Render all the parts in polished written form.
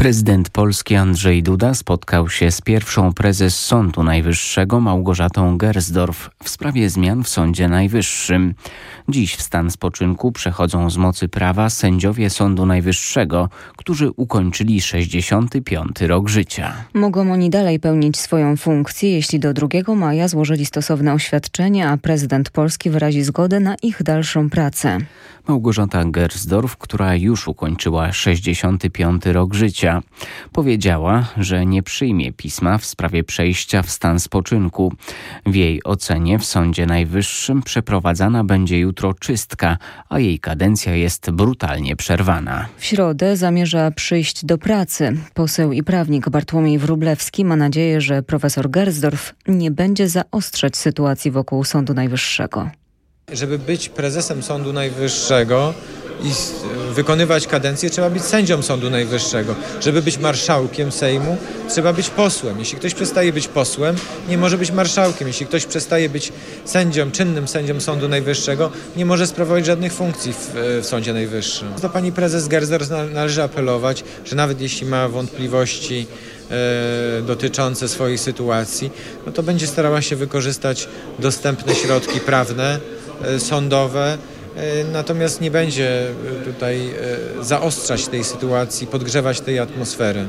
Prezydent Polski Andrzej Duda spotkał się z pierwszą prezes Sądu Najwyższego Małgorzatą Gersdorf w sprawie zmian w Sądzie Najwyższym. Dziś w stan spoczynku przechodzą z mocy prawa sędziowie Sądu Najwyższego, którzy ukończyli 65. rok życia. Mogą oni dalej pełnić swoją funkcję, jeśli do 2 maja złożyli stosowne oświadczenie, a prezydent Polski wyrazi zgodę na ich dalszą pracę. Małgorzata Gersdorf, która już ukończyła 65. rok życia, powiedziała, że nie przyjmie pisma w sprawie przejścia w stan spoczynku. W jej ocenie w Sądzie Najwyższym przeprowadzana będzie jutro czystka, a jej kadencja jest brutalnie przerwana. W środę zamierza przyjść do pracy. Poseł i prawnik Bartłomiej Wróblewski ma nadzieję, że profesor Gersdorf nie będzie zaostrzać sytuacji wokół Sądu Najwyższego. Żeby być prezesem Sądu Najwyższego i wykonywać kadencję, trzeba być sędzią Sądu Najwyższego. Żeby być marszałkiem Sejmu, trzeba być posłem. Jeśli ktoś przestaje być posłem, nie może być marszałkiem. Jeśli ktoś przestaje być sędzią, czynnym sędzią Sądu Najwyższego, nie może sprawować żadnych funkcji w Sądzie Najwyższym. Do pani prezes Gersdorf należy apelować, że nawet jeśli ma wątpliwości dotyczące swojej sytuacji, no to będzie starała się wykorzystać dostępne środki prawne, sądowe, natomiast nie będzie tutaj zaostrzać tej sytuacji, podgrzewać tej atmosfery.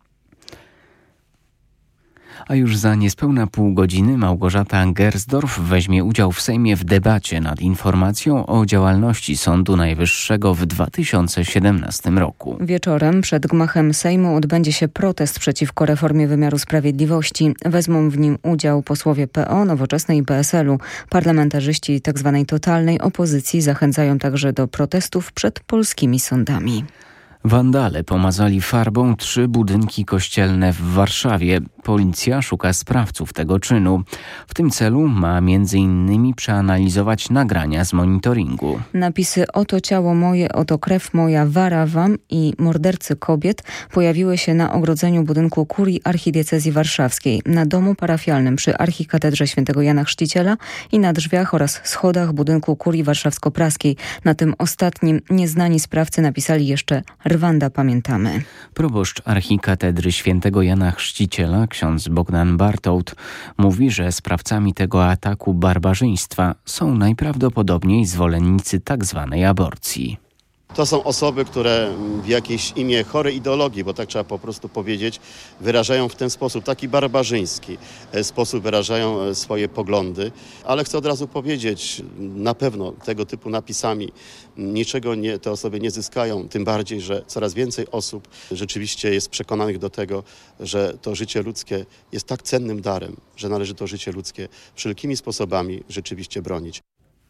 A już za niespełna pół godziny Małgorzata Gersdorf weźmie udział w Sejmie w debacie nad informacją o działalności Sądu Najwyższego w 2017 roku. Wieczorem przed gmachem Sejmu odbędzie się protest przeciwko reformie wymiaru sprawiedliwości. Wezmą w nim udział posłowie PO, Nowoczesnej i PSL-u. Parlamentarzyści tzw. totalnej opozycji zachęcają także do protestów przed polskimi sądami. Wandale pomazali farbą 3 budynki kościelne w Warszawie. Policja szuka sprawców tego czynu. W tym celu ma m.in. przeanalizować nagrania z monitoringu. Napisy "Oto ciało moje, oto krew moja, wara wam" i "Mordercy kobiet" pojawiły się na ogrodzeniu budynku Kurii Archidiecezji Warszawskiej, na domu parafialnym przy Archikatedrze Świętego Jana Chrzciciela i na drzwiach oraz schodach budynku Kurii Warszawsko-Praskiej. Na tym ostatnim nieznani sprawcy napisali jeszcze "Rwanda, pamiętamy". Proboszcz Archikatedry Świętego Jana Chrzciciela, ksiądz Bogdan Bartołt, mówi, że sprawcami tego ataku barbarzyństwa są najprawdopodobniej zwolennicy tzw. aborcji. To są osoby, które w jakieś imię chorej ideologii, bo tak trzeba po prostu powiedzieć, wyrażają w ten sposób, taki barbarzyński sposób wyrażają swoje poglądy. Ale chcę od razu powiedzieć, na pewno tego typu napisami niczego te osoby nie zyskają. Tym bardziej, że coraz więcej osób rzeczywiście jest przekonanych do tego, że to życie ludzkie jest tak cennym darem, że należy to życie ludzkie wszelkimi sposobami rzeczywiście bronić.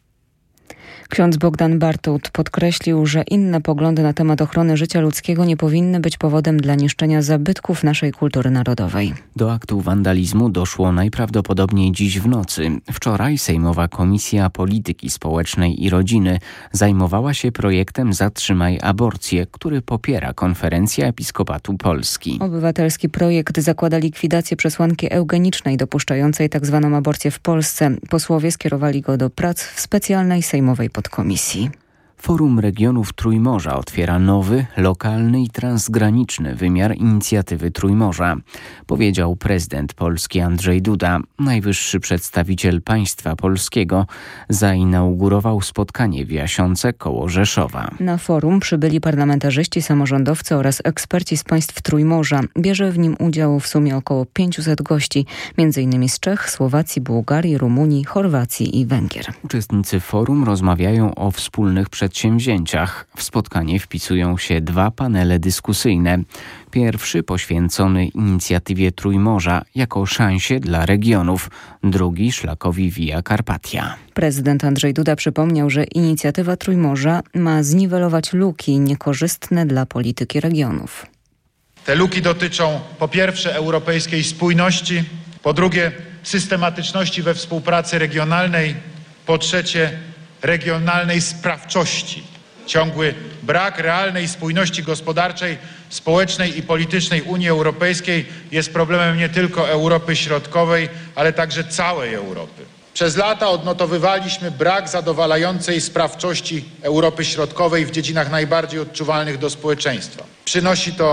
Ksiądz Bogdan Bartołt podkreślił, że inne poglądy na temat ochrony życia ludzkiego nie powinny być powodem dla niszczenia zabytków naszej kultury narodowej. Do aktu wandalizmu doszło najprawdopodobniej dziś w nocy. Wczoraj Sejmowa Komisja Polityki Społecznej i Rodziny zajmowała się projektem Zatrzymaj aborcję, który popiera Konferencja Episkopatu Polski. Obywatelski projekt zakłada likwidację przesłanki eugenicznej dopuszczającej tzw. aborcję w Polsce. Posłowie skierowali go do prac w specjalnej sejmowej podkomisji. Forum Regionów Trójmorza otwiera nowy, lokalny i transgraniczny wymiar inicjatywy Trójmorza, powiedział prezydent Polski Andrzej Duda. Najwyższy przedstawiciel państwa polskiego zainaugurował spotkanie w Jasionce koło Rzeszowa. Na forum przybyli parlamentarzyści, samorządowcy oraz eksperci z państw Trójmorza. Bierze w nim udział w sumie około 500 gości, m.in. z Czech, Słowacji, Bułgarii, Rumunii, Chorwacji i Węgier. Uczestnicy forum rozmawiają o wspólnych przedsięwzięciach. W spotkanie wpisują się 2 panele dyskusyjne. Pierwszy poświęcony inicjatywie Trójmorza jako szansie dla regionów, drugi szlakowi Via Carpatia. Prezydent Andrzej Duda przypomniał, że inicjatywa Trójmorza ma zniwelować luki niekorzystne dla polityki regionów. Te luki dotyczą po pierwsze europejskiej spójności, po drugie systematyczności we współpracy regionalnej, po trzecie regionalnej sprawczości. Ciągły brak realnej spójności gospodarczej, społecznej i politycznej Unii Europejskiej jest problemem nie tylko Europy Środkowej, ale także całej Europy. Przez lata odnotowywaliśmy brak zadowalającej sprawczości Europy Środkowej w dziedzinach najbardziej odczuwalnych do społeczeństwa. Przynosi to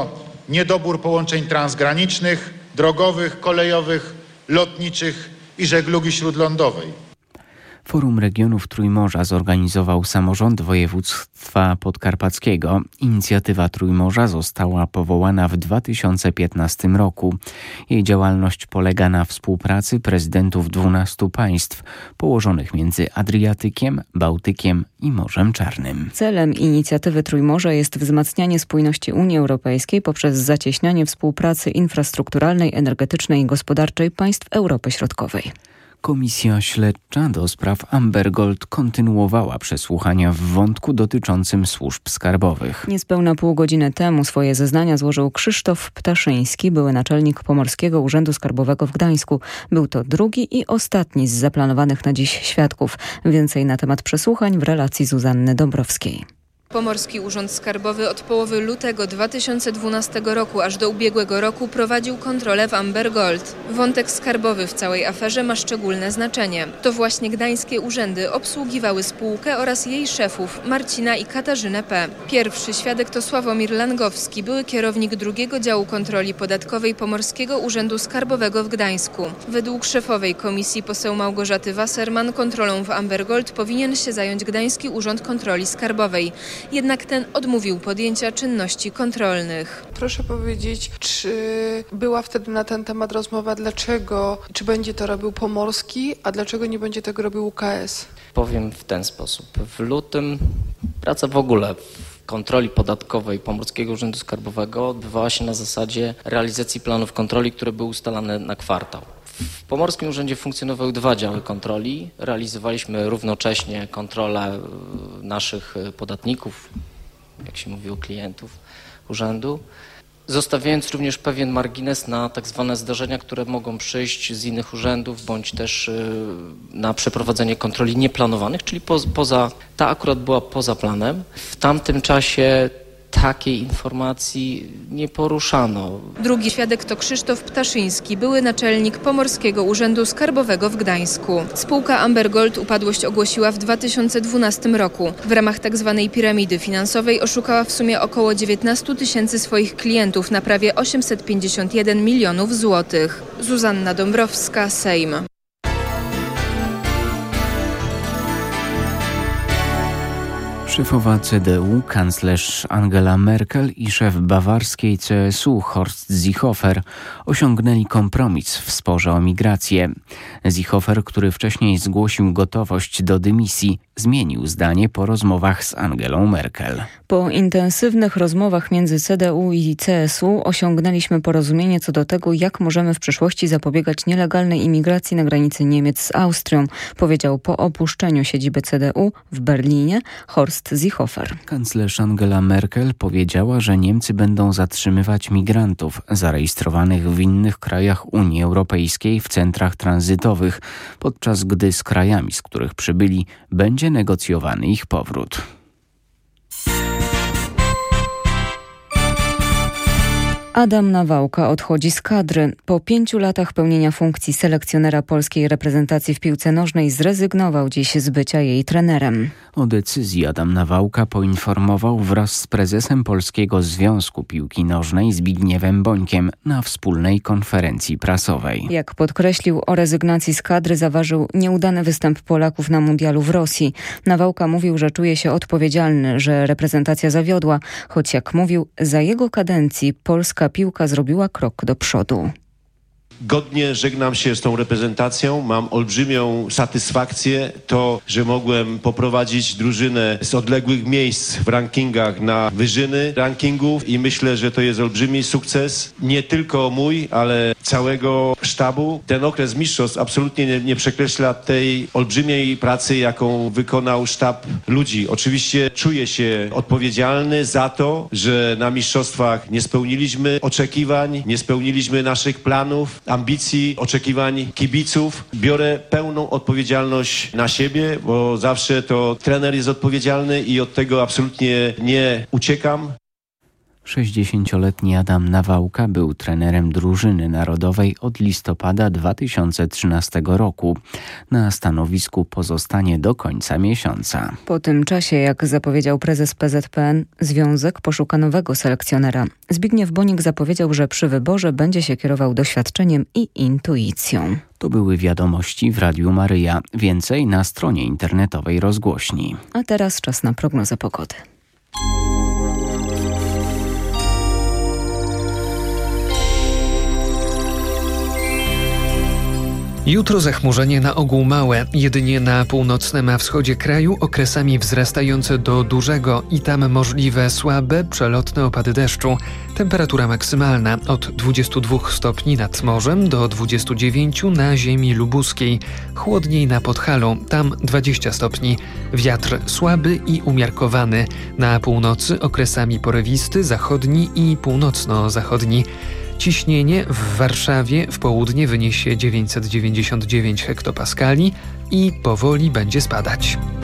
niedobór połączeń transgranicznych, drogowych, kolejowych, lotniczych i żeglugi śródlądowej. Forum Regionów Trójmorza zorganizował samorząd województwa podkarpackiego. Inicjatywa Trójmorza została powołana w 2015 roku. Jej działalność polega na współpracy prezydentów 12 państw położonych między Adriatykiem, Bałtykiem i Morzem Czarnym. Celem inicjatywy Trójmorza jest wzmacnianie spójności Unii Europejskiej poprzez zacieśnianie współpracy infrastrukturalnej, energetycznej i gospodarczej państw Europy Środkowej. Komisja śledcza do spraw Amber Gold kontynuowała przesłuchania w wątku dotyczącym służb skarbowych. Niespełna pół godziny temu swoje zeznania złożył Krzysztof Ptaszyński, były naczelnik Pomorskiego Urzędu Skarbowego w Gdańsku. Był to drugi i ostatni z zaplanowanych na dziś świadków. Więcej na temat przesłuchań w relacji Zuzanny Dąbrowskiej. Pomorski Urząd Skarbowy od połowy lutego 2012 roku aż do ubiegłego roku prowadził kontrolę w Amber Gold. Wątek skarbowy w całej aferze ma szczególne znaczenie. To właśnie gdańskie urzędy obsługiwały spółkę oraz jej szefów Marcina i Katarzynę P. Pierwszy świadek to Sławomir Langowski, były kierownik drugiego działu kontroli podatkowej Pomorskiego Urzędu Skarbowego w Gdańsku. Według szefowej komisji poseł Małgorzaty Wasserman kontrolą w Amber Gold powinien się zająć Gdański Urząd Kontroli Skarbowej. Jednak ten odmówił podjęcia czynności kontrolnych. Proszę powiedzieć, czy była wtedy na ten temat rozmowa, dlaczego, czy będzie to robił Pomorski, a dlaczego nie będzie tego robił UKS? Powiem w ten sposób. W lutym praca w ogóle w kontroli podatkowej Pomorskiego Urzędu Skarbowego odbywała się na zasadzie realizacji planów kontroli, które były ustalane na kwartał. W Pomorskim Urzędzie funkcjonowały 2 działy kontroli. Realizowaliśmy równocześnie kontrolę naszych podatników, jak się mówiło, klientów urzędu, zostawiając również pewien margines na tak zwane zdarzenia, które mogą przyjść z innych urzędów, bądź też na przeprowadzenie kontroli nieplanowanych, czyli ta akurat była poza planem. W tamtym czasie takiej informacji nie poruszano. Drugi świadek to Krzysztof Ptaszyński, były naczelnik Pomorskiego Urzędu Skarbowego w Gdańsku. Spółka Amber Gold upadłość ogłosiła w 2012 roku. W ramach tzw. piramidy finansowej oszukała w sumie około 19 000 swoich klientów na prawie 851 milionów złotych. Zuzanna Dąbrowska, Sejm. Szefowa CDU, kanclerz Angela Merkel i szef bawarskiej CSU Horst Seehofer osiągnęli kompromis w sporze o migrację. Seehofer, który wcześniej zgłosił gotowość do dymisji, zmienił zdanie po rozmowach z Angelą Merkel. Po intensywnych rozmowach między CDU i CSU osiągnęliśmy porozumienie co do tego, jak możemy w przyszłości zapobiegać nielegalnej imigracji na granicy Niemiec z Austrią, powiedział po opuszczeniu siedziby CDU w Berlinie Horst Seehofer. Kanclerz Angela Merkel powiedziała, że Niemcy będą zatrzymywać migrantów zarejestrowanych w innych krajach Unii Europejskiej w centrach tranzytowych, podczas gdy z krajami, z których przybyli, będzie negocjowany ich powrót. Adam Nawałka odchodzi z kadry. Po 5 latach pełnienia funkcji selekcjonera polskiej reprezentacji w piłce nożnej zrezygnował dziś z bycia jej trenerem. O decyzji Adam Nawałka poinformował wraz z prezesem Polskiego Związku Piłki Nożnej Zbigniewem Bońkiem na wspólnej konferencji prasowej. Jak podkreślił, o rezygnacji z kadry zaważył nieudany występ Polaków na mundialu w Rosji. Nawałka mówił, że czuje się odpowiedzialny, że reprezentacja zawiodła, choć jak mówił, za jego kadencji polska piłka zrobiła krok do przodu. Godnie żegnam się z tą reprezentacją. Mam olbrzymią satysfakcję to, że mogłem poprowadzić drużynę z odległych miejsc w rankingach na wyżyny rankingów i myślę, że to jest olbrzymi sukces. Nie tylko mój, ale całego sztabu. Ten okres mistrzostw absolutnie nie przekreśla tej olbrzymiej pracy, jaką wykonał sztab ludzi. Oczywiście czuję się odpowiedzialny za to, że na mistrzostwach nie spełniliśmy oczekiwań, nie spełniliśmy naszych planów, ambicji, oczekiwań kibiców. Biorę pełną odpowiedzialność na siebie, bo zawsze to trener jest odpowiedzialny i od tego absolutnie nie uciekam. 60-letni Adam Nawałka był trenerem drużyny narodowej od listopada 2013 roku. Na stanowisku pozostanie do końca miesiąca. Po tym czasie, jak zapowiedział prezes PZPN, związek poszuka nowego selekcjonera. Zbigniew Bonik zapowiedział, że przy wyborze będzie się kierował doświadczeniem i intuicją. To były wiadomości w Radiu Maryja. Więcej na stronie internetowej rozgłośni. A teraz czas na prognozę pogody. Jutro zachmurzenie na ogół małe, jedynie na północnym wschodzie kraju okresami wzrastające do dużego i tam możliwe słabe, przelotne opady deszczu. Temperatura maksymalna od 22 stopni nad morzem do 29 na ziemi lubuskiej. Chłodniej na Podhalu, tam 20 stopni. Wiatr słaby i umiarkowany. Na północy okresami porywisty, zachodni i północno-zachodni. Ciśnienie w Warszawie w południe wyniesie 999 hektopaskali i powoli będzie spadać.